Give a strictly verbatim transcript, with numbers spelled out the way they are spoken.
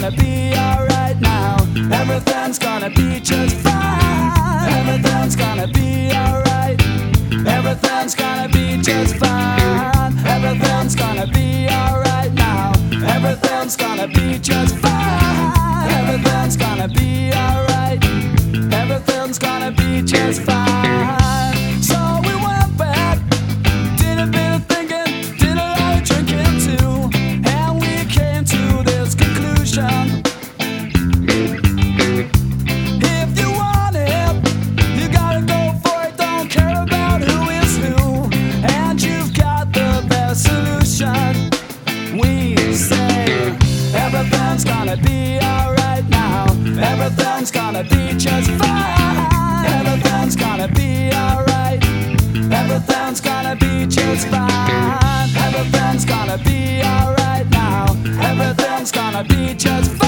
gonna be alright now. Everything's gonna be just fine. Everything's gonna be alright. Everything's gonna be just fine. Everything's gonna be alright now. Everything's gonna be just fine. Everything's gonna be alright. Everything's gonna be just fine. So we went back, did a bit of thinking, did a lot of drinking too, and we came to this conclusion. If you want it, you gotta go for it, don't care about who is who, and you've got the best solution. We say everything's gonna be alright now. Everything's gonna be just fine. Everything's gonna be alright. Everything's gonna be just fine. Everything's gonna be alright now. Everything's gonna be just fine.